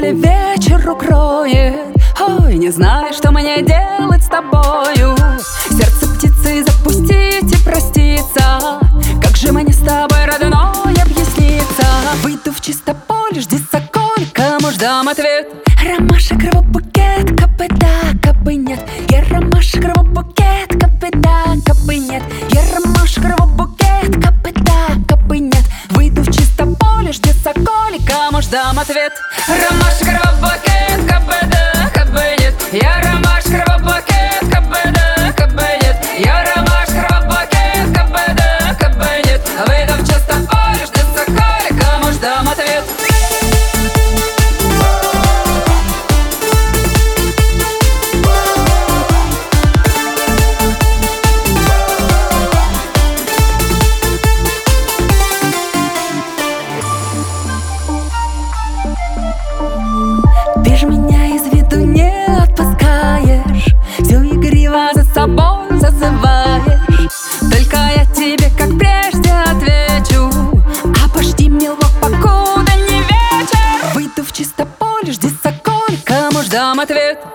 или вечер укроет. Ой, не знаю, что мне делать с тобою. Сердце птицы запустить и проститься. Как же мне с тобой, родной, объясниться? Выйду в чисто поле, жди соколь, кому ждам ответ. Ромашек, рву букет, кабы да, кабы нет. Я ромашек, рву букет, кабы да, кабы нет. Я ромашек, рву букет, кабы да, кабы нет. Выйду в чисто поле, жди соколь, кому ждам ответ. Ромашек, рву букет, кабы да, кабы нет. Я ромашек, рву букет, кабы да, кабы нет. Я ромашек, рву букет, кабы да, кабы нет. Выйду в чисто поле, жди соколь, кому ждам ответ. Ты ж меня из виду не отпускаешь, всё игриво за собой зазываешь. Только я тебе, как прежде, отвечу: обожди, милок, покуда не вечер. Выйду в чисто поле, жди соколь, кому ждам ответ.